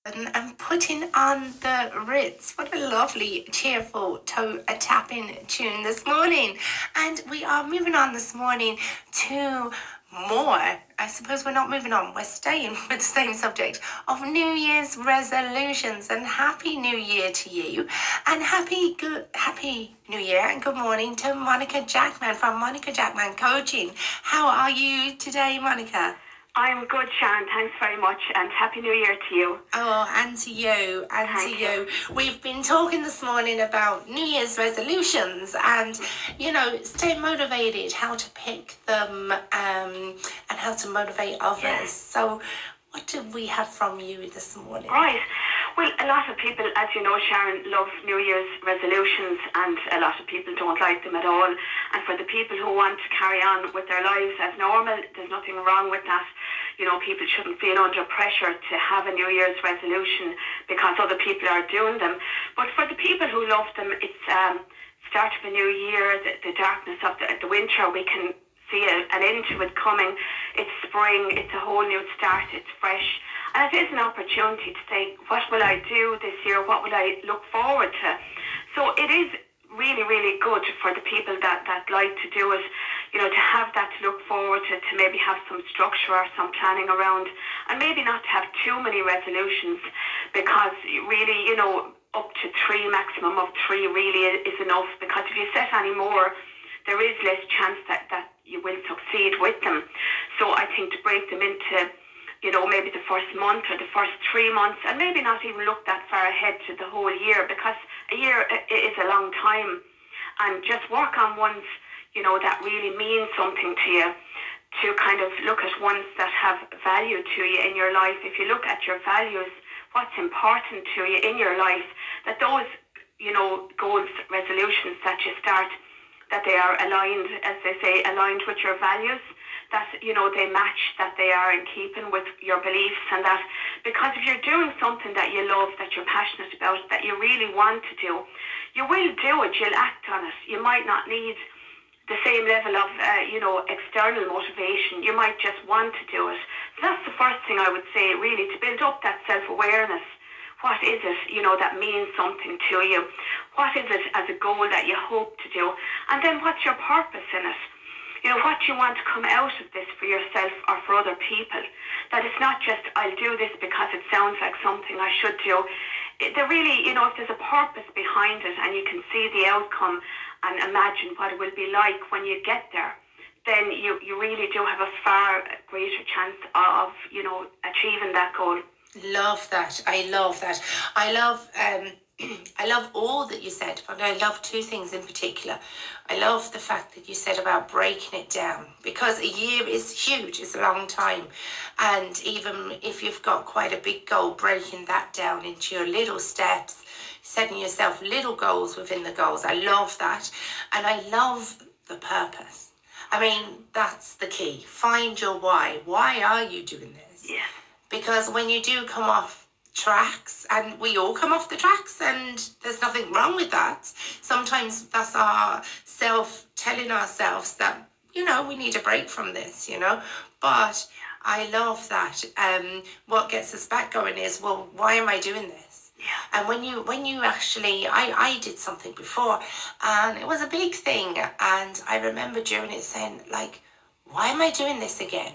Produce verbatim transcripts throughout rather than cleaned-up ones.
and, and putting on the Ritz. What a lovely, cheerful toe a tapping tune this morning. And we are moving on this morning to more. I suppose we're not moving on, we're staying with the same subject of New Year's resolutions. And happy New Year to you, and happy good happy New Year and good morning to Monica Jackman from Monica Jackman Coaching. How are you today, Monica? I'm good, Sharon. Thanks very much, and Happy New Year to you. Oh, and to you, and Thank to you. you. We've been talking this morning about New Year's resolutions and, you know, stay motivated, how to pick them, um, and how to motivate others. Yeah. So what did we have from you this morning? Right. Well, a lot of people, as you know, Sharon, love New Year's resolutions, and a lot of people don't like them at all. And for the people who want to carry on with their lives as normal, there's nothing wrong with that. You know, people shouldn't feel under pressure to have a New Year's resolution because other people are doing them. But for the people who love them, it's um, start of a new year, the, the darkness of the, the winter, we can see a, an end to it coming. It's spring, it's a whole new start, it's fresh. And it is an opportunity to say, what will I do this year? What will I look forward to? So it is really, really good for the people that, that like to do it, you know, to have that to look forward to, to maybe have some structure or some planning around, and maybe not to have too many resolutions, because really, you know, up to three, maximum of three really is enough, because if you set any more, there is less chance that, that you will succeed with them. So I think to break them into, you know, maybe the first month or the first three months, and maybe not even look that far ahead to the whole year, because a year is a long time, and just work on ones, you know, that really mean something to you, to kind of look at ones that have value to you in your life. If you look at your values, what's important to you in your life, that those, you know, goals, resolutions that you start, that they are aligned, as they say, aligned with your values, that, you know, they match, that they are in keeping with your beliefs, and that, because if you're doing something that you love, that you're passionate about, that you really want to do, you will do it, you'll act on it. You might not need the same level of, uh, you know, external motivation. You might just want to do it. So that's the first thing I would say, really, to build up that self-awareness. What is it, you know, that means something to you? What is it as a goal that you hope to do? And then what's your purpose in it? You know, what you want to come out of this for yourself or for other people. That it's not just, I'll do this because it sounds like something I should do. It, there really, you know, if there's a purpose behind it and you can see the outcome and imagine what it will be like when you get there, then you, you really do have a far greater chance of, you know, achieving that goal. Love that. I love that. I love um I love all that you said, but I love two things in particular. I love the fact that you said about breaking it down, because a year is huge, it's a long time. And even if you've got quite a big goal, breaking that down into your little steps, setting yourself little goals within the goals. I love that. And I love the purpose. I mean, that's the key. Find your why. Why are you doing this? Yeah. Because when you do come off tracks, and we all come off the tracks, and there's nothing wrong with that. Sometimes that's our self telling ourselves that, you know, we need a break from this, you know. But I love that. Um, what gets us back going is, well, why am I doing this? Yeah. And when you when you actually, I, I did something before, and it was a big thing, and I remember during it saying, like, why am I doing this again?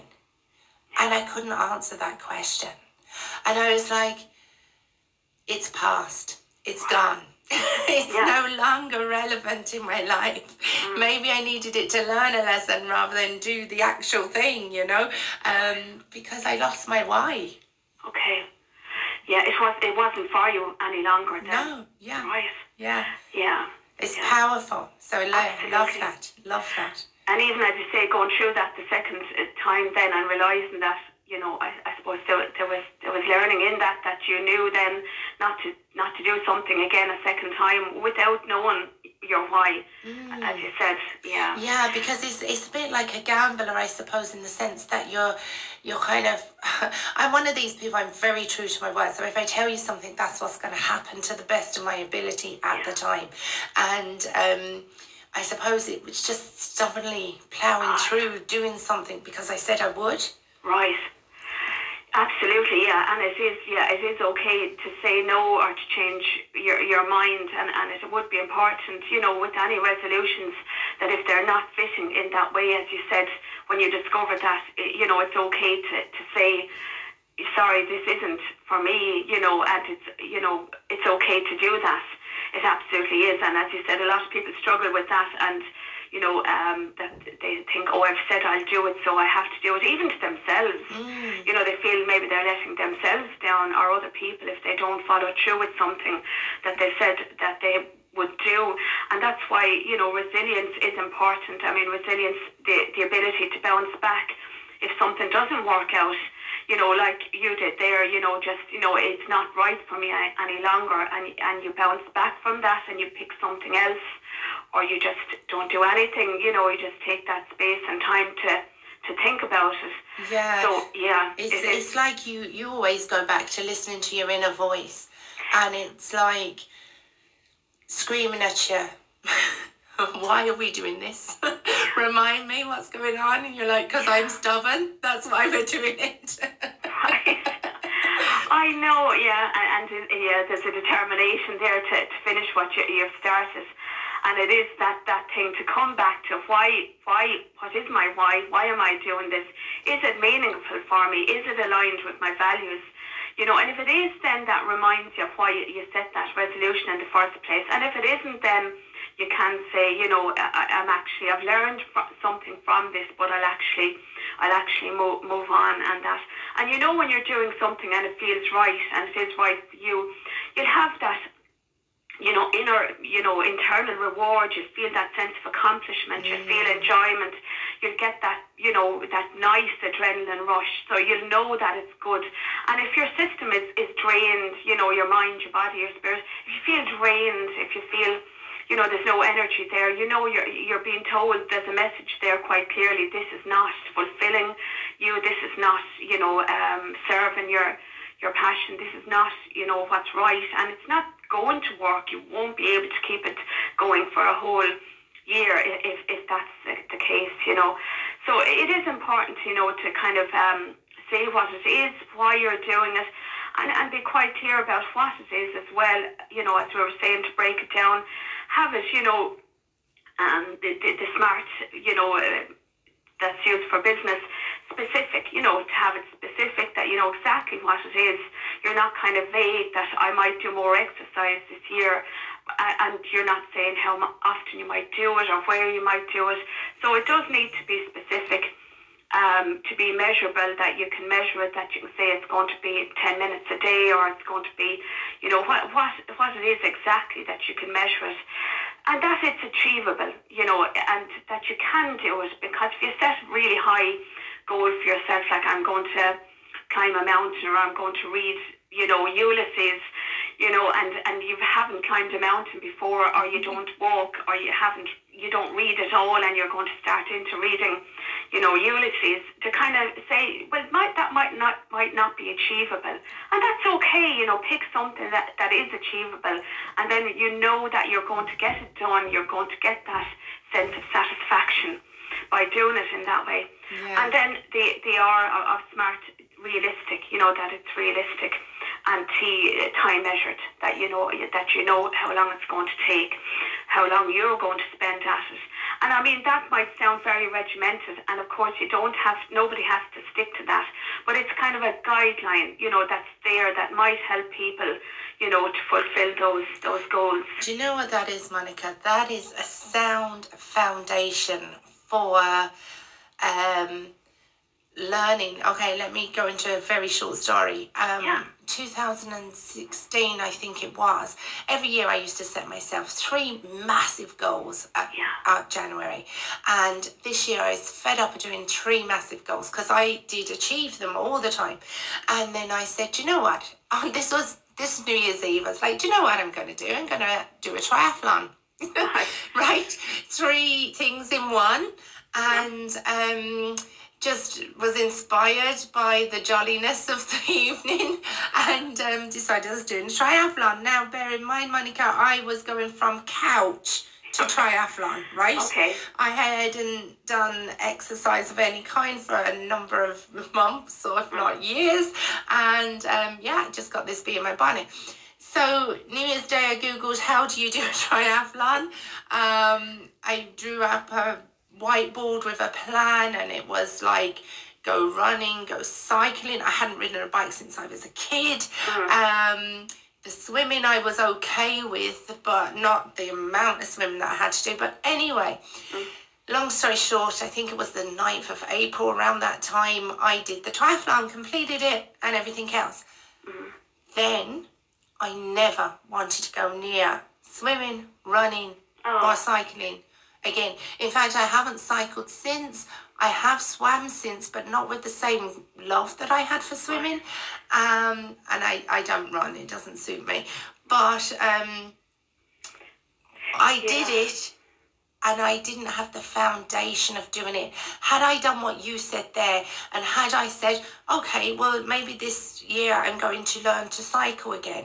And I couldn't answer that question. And I was like, it's past. It's gone. It's yeah. no longer relevant in my life. Mm. Maybe I needed it to learn a lesson rather than do the actual thing, you know, um, because I lost my why. Okay. Yeah, it, was, it wasn't for you any longer then. No, yeah. Right. Yeah. Yeah. It's yeah. powerful. So I lo- love that. Love that. And even as you say, going through that the second time then and realising that, you know, I, I suppose there, there was there was learning in that, that you knew then not to not to do something again a second time without knowing your why, mm. as you said, yeah. Yeah, because it's it's a bit like a gambler, I suppose, in the sense that you're you're kind of, I'm one of these people, I'm very true to my word. So if I tell you something, that's what's going to happen to the best of my ability at yeah. the time. And um, I suppose it was just stubbornly ploughing through, doing something because I said I would. Right. Absolutely, yeah, and it is, yeah, it is okay to say no or to change your your mind, and, and it would be important, you know, with any resolutions, that if they're not fitting in that way, as you said, when you discover that, you know, it's okay to, to say, sorry, this isn't for me, you know, and it's, you know, it's okay to do that. It absolutely is, and as you said, a lot of people struggle with that, and you know, um, that they think, oh, I've said I'll do it, so I have to do it, even to themselves. Mm. You know, they feel maybe they're letting themselves down, or other people, if they don't follow through with something that they said that they would do. And that's why, you know, resilience is important. I mean, resilience, the, the ability to bounce back if something doesn't work out, you know, like you did there, you know, just, you know, it's not right for me any longer, and and you bounce back from that and you pick something else, or you just don't do anything, you know, you just take that space and time to to think about it. Yeah. So, yeah. It's, it it's like you, you always go back to listening to your inner voice, and it's like screaming at you. Why are we doing this? Remind me what's going on. And you're like, because I'm stubborn. That's why we're doing it. Right. I know, yeah. And, and yeah, there's a determination there to, to finish what you, you've started. And it is that, that thing to come back to why, why, what is my why? Why am I doing this? Is it meaningful for me? Is it aligned with my values? You know, and if it is, then that reminds you of why you, you set that resolution in the first place. And if it isn't, then you can say, you know, I, I'm actually, I've learned fr- something from this, but I'll actually, I'll actually move, move on and that. And you know, when you're doing something and it feels right and it is right for you, you'll have that, you know, inner, you know, internal reward. You feel that sense of accomplishment. You feel enjoyment. You'll get that, you know, that nice adrenaline rush. So you'll know that it's good. And if your system is, is drained, you know, your mind, your body, your spirit, if you feel drained, if you feel, you know, there's no energy there, you know, you're you're being told, there's a message there quite clearly, this is not fulfilling you, this is not, you know, um, serving your your passion, this is not, you know, what's right, and it's not going to work. You won't be able to keep it going for a whole year if, if that's the case, you know. So it is important, you know, to kind of um, say what it is, why you're doing it, and, and be quite clear about what it is as well, you know, as we were saying, to break it down. Have it, you know, um, the, the, the smart, you know, uh, that's used for business, specific, you know, to have it specific, that you know exactly what it is. You're not kind of vague that I might do more exercise this year, and you're not saying how often you might do it or where you might do it. So it does need to be specific, um, to be measurable, that you can measure it, that you can say it's going to be ten minutes a day, or it's going to be, you know, what what what it is exactly, that you can measure it. And that it's achievable, you know, and that you can do it. Because if you set really high goals for yourself, like I'm going to climb a mountain, or I'm going to read, you know, Ulysses, you know, and, and you haven't climbed a mountain before, or you don't walk, or you haven't, you don't read at all, and you're going to start into reading, you know, Ulysses, to kind of say, well, might, that might not might not be achievable. And that's okay, you know, pick something that, that is achievable, and then you know that you're going to get it done, you're going to get that sense of satisfaction by doing it in that way. Yeah. And then the, the R of smart, realistic, you know, that it's realistic, and T, time measured, that you know that you know how long it's going to take, how long you're going to spend at it. And I mean, that might sound very regimented, and of course you don't have, nobody has to stick to that, but it's kind of a guideline, you know, that's there, that might help people, you know, to fulfill those those goals. Do you know what that is, Monica? That is a sound foundation for um learning. Okay, let me go into a very short story. Um, yeah. two thousand sixteen, I think it was. Every year I used to set myself three massive goals at, yeah. at January. And this year I was fed up of doing three massive goals, because I did achieve them all the time. And then I said, do you know what? Oh, this was this New Year's Eve. I was like, do you know what I'm going to do? I'm going to do a triathlon. Right? Three things in one. And um just was inspired by the jolliness of the evening, and um, decided I was doing a triathlon. Now, bear in mind, Monica, I was going from couch to triathlon, right? Okay. I hadn't done exercise of any kind for a number of months, or if not years, and um, yeah, I just got this bee in my bonnet. So New Year's Day, I googled how do you do a triathlon. Um, I drew up a whiteboard with a plan, and it was like go running, go cycling. I hadn't ridden a bike since I was a kid. Um, the swimming I was okay with, but not the amount of swimming that I had to do. But anyway, long story short, I think it was the ninth of April, around that time, I did the triathlon, completed it, and everything else. Then I never wanted to go near swimming, running, Oh. or cycling again. In fact, I haven't cycled since. I have swam since, but not with the same love that I had for swimming. Um, and I, I don't run, it doesn't suit me. But um, I Yeah. did it, and I didn't have the foundation of doing it. Had I done what you said there, and had I said, okay, well, maybe this year I'm going to learn to cycle again.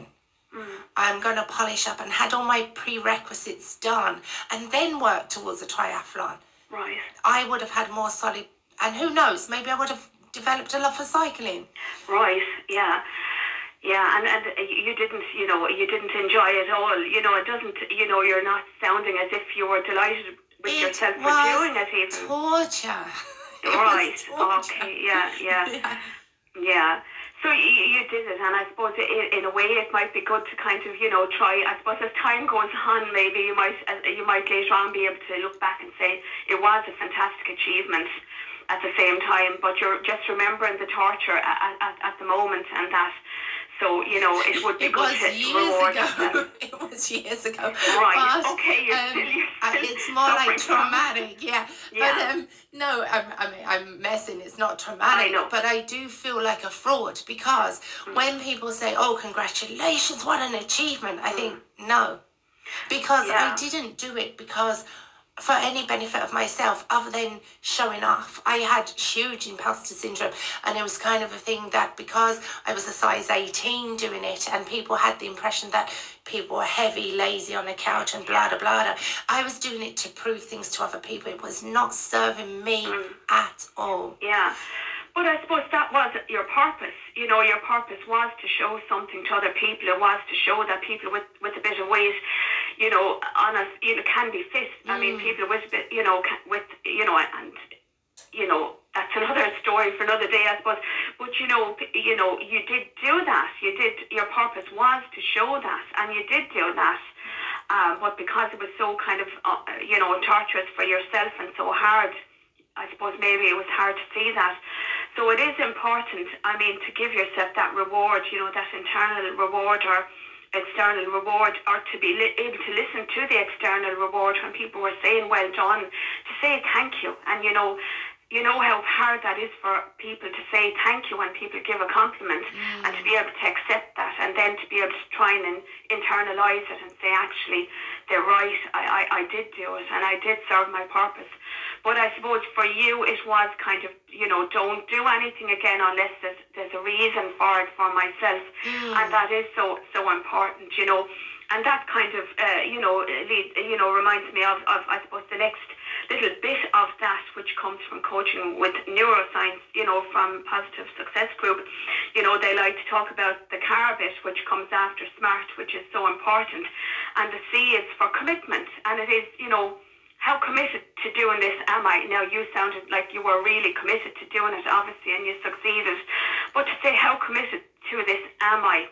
I'm going to polish up, and had all my prerequisites done, and then work towards a triathlon, Right. I would have had more solid, and who knows, maybe I would have developed a love for cycling. Right. Yeah. Yeah, and, and you didn't, you know, you didn't enjoy it all. You know, it doesn't, you know, you're not sounding as if you were delighted with It yourself for was doing it even. torture. It was Right. torture. Okay. Yeah. Yeah. Yeah. Yeah. So you, you did it, and I suppose in, in a way it might be good to kind of, you know, try. I suppose as time goes on, maybe you might uh, you might later on be able to look back and say it was a fantastic achievement at the same time. But you're just remembering the torture at, at, at the moment, and that. So, you know, it would be It good was to years reward ago. yourself. It was years ago. Right. But, Okay. You're um, still, you're uh, still it's more like suffering from- traumatic, yeah. Yeah. But um, no, I'm, I mean, I'm messing. It's not traumatic, I know. but I do feel like a fraud, because when people say, "Oh, congratulations, what an achievement," I think no, because Yeah. I didn't do it because for any benefit of myself other than showing off. I had huge imposter syndrome, and it was kind of a thing that because I was a size eighteen doing it, and people had the impression that people were heavy, lazy on the couch and blah, blah, blah, blah. I was doing it to prove things to other people. It was not serving me at all. Yeah. But I suppose that was your purpose. You know, your purpose was to show something to other people. It was to show that people with, with a bit of weight, you know, on a, you know, can be fit. I mean, people with, a bit, you know, can, with, you know, and, you know, that's another story for another day, I suppose. But, you know, you know, you did do that. You did, your purpose was to show that, and you did do that. Um, but because it was so kind of, uh, you know, torturous for yourself and so hard, I suppose maybe it was hard to see that. So it is important, I mean, to give yourself that reward, you know, that internal reward or external reward, or to be li- able to listen to the external reward when people were saying well done, to say thank you. And, you know, you know how hard that is for people to say thank you when people give a compliment, mm. and to be able to accept that, and then to be able to try and internalize it and say, actually, they're right, I, I, I did do it, and I did serve my purpose. But I suppose for you, it was kind of, you know, don't do anything again unless there's, there's a reason for it for myself. Mm. And that is so, so important, you know. And that kind of, uh, you know, lead, you know, reminds me of, of, I suppose, the next little bit of that, which comes from coaching with neuroscience, you know, from Positive Success Group. You know, they like to talk about the CAR bit, which comes after SMART, which is so important. And the C is for commitment. And it is, you know, how committed to doing this am I? Now, you sounded like you were really committed to doing it, obviously, and you succeeded. But to say how committed to this am I?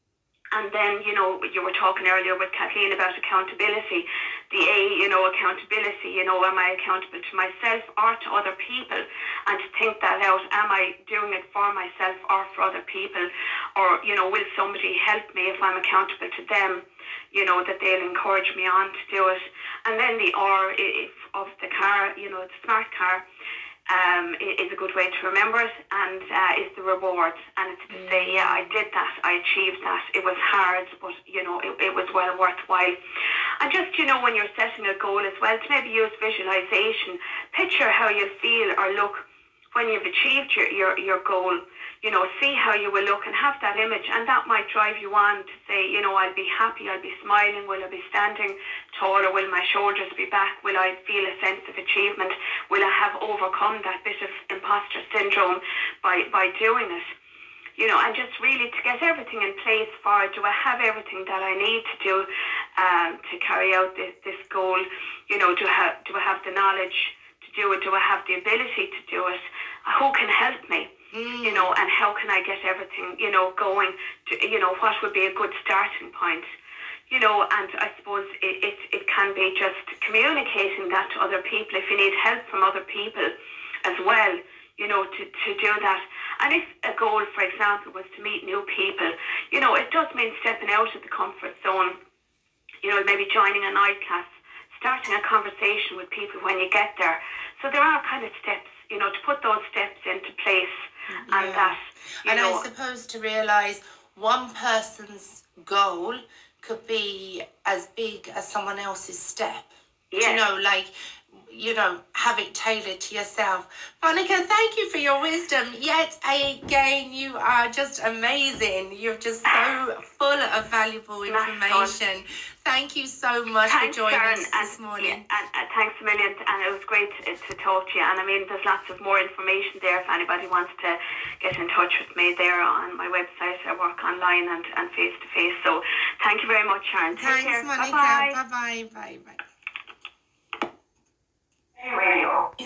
And then, you know, you were talking earlier with Kathleen about accountability. The A, you know, accountability, you know, am I accountable to myself or to other people? And to think that out, am I doing it for myself or for other people? Or, you know, will somebody help me if I'm accountable to them? You know, that they'll encourage me on to do it. And then the R if, of the car, you know, the smart car, um, is a good way to remember it, and uh, is the reward. And it's to say, yeah, I did that, I achieved that. It was hard, but, you know, it, it was well worthwhile. And just, you know, when you're setting a goal as well, to maybe use visualization, picture how you feel or look when you've achieved your, your, your goal, you know, see how you will look and have that image, and that might drive you on to say, you know, I'll be happy, I'll be smiling, will I be standing taller, will my shoulders be back, will I feel a sense of achievement, will I have overcome that bit of imposter syndrome by, by doing it? You know, and just really to get everything in place for, do I have everything that I need to do um, to carry out this, this goal? You know, do I, have, do I have the knowledge to do it? Do I have the ability to do it? Who can help me? Mm. You know, and how can I get everything, you know, going to, you know, what would be a good starting point? You know, and I suppose it, it, it can be just communicating that to other people if you need help from other people as well, you know, to, to do that. And if a goal, for example, was to meet new people, you know, it does mean stepping out of the comfort zone, you know, maybe joining a night class, starting a conversation with people when you get there. So there are kind of steps, you know, to put those steps into place. Yeah. And that, you and know, I suppose to realise one person's goal could be as big as someone else's step. Yes. Do you know, like, you know, have it tailored to yourself. Monica, thank you for your wisdom. Yet again, you are just amazing. You're just so full of valuable information. Thank you so much thanks, for joining Sharon, us this and, morning. Yeah, and, and thanks a million. And it was great to, to talk to you. And I mean, there's lots of more information there if anybody wants to get in touch with me there on my website. I work online and, and face-to-face. So thank you very much, Sharon. Take Thanks, care. Monica. Bye-bye. Bye-bye. Bye-bye. Radio.